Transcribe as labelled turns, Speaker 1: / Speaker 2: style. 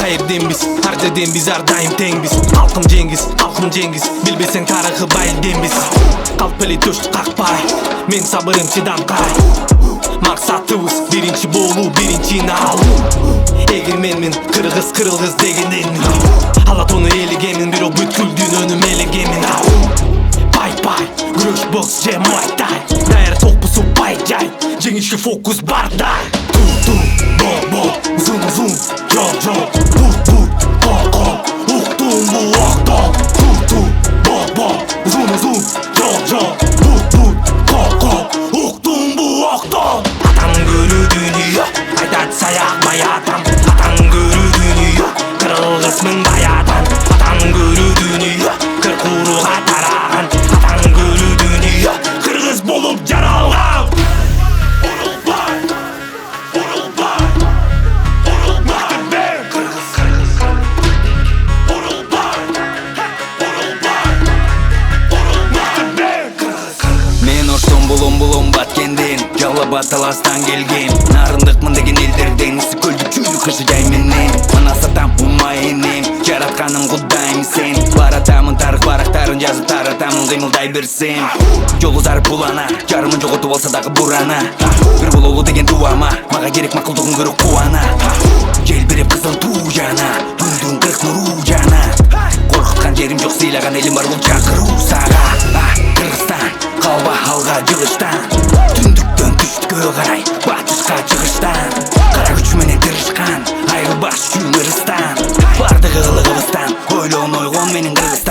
Speaker 1: Kayerden biz, har жерден biz har daim tengbiz. Halkım Cengiz, bilbesең tarixi bayilden biz. Kalp ele töştü kakpay, men sabırım çidankay. Maksatыбыз birinci болу, birincini алу. Egirmenmin, kırgız degenden. Alat onu elegemin, bir o бүткүл дүйнөнү мелегемин. Pay, күрөш бокс же muay thai. Даяр токпусу пай жай, жеңишке фокус бардай. Тур, bo, zoom, jol, put, ko, uktun bu oktan. Tur, bo, zoom, jol, put, ko, uktun bu oktan. Atan görü dünya, aydat sayak bayatan. Atan görü dünya, kırılgısmın bayatan. Atan görü dünya, kırkuruğa tarağın. Atan görü dünya, kırgız bolup jaralgan.
Speaker 2: Bulum batkenden, жалап аталастан келген. Нарындықмын деген елдерден, ісі көлді чүйлі кышы жайменен. Мана сатам умай енем, жаратқаным құдайым сен. Баратамын тарих барақтарын жазып таратамын қимылдай берсем. Жолы зарып булана, жарымын жоғытып алса дағы бурана. Бір болу деген туама, маға керек мақұлдығын көріп қуана. Желбіреп қызыл ту жана, күндің қырық нұру жана. Қорқытқан жерім жоқ, сыйлаған елім бар бұл шақыру саға. Қырғызстан, қалба алға жылыштан. Түндіктен түштікке қарай, батысқа шығыштан. Қара күшменен тырышқан, айырбас жүн ырыстан. Бардығы қылығыбыстан, ойлауын ойғон менің Қырғызстан.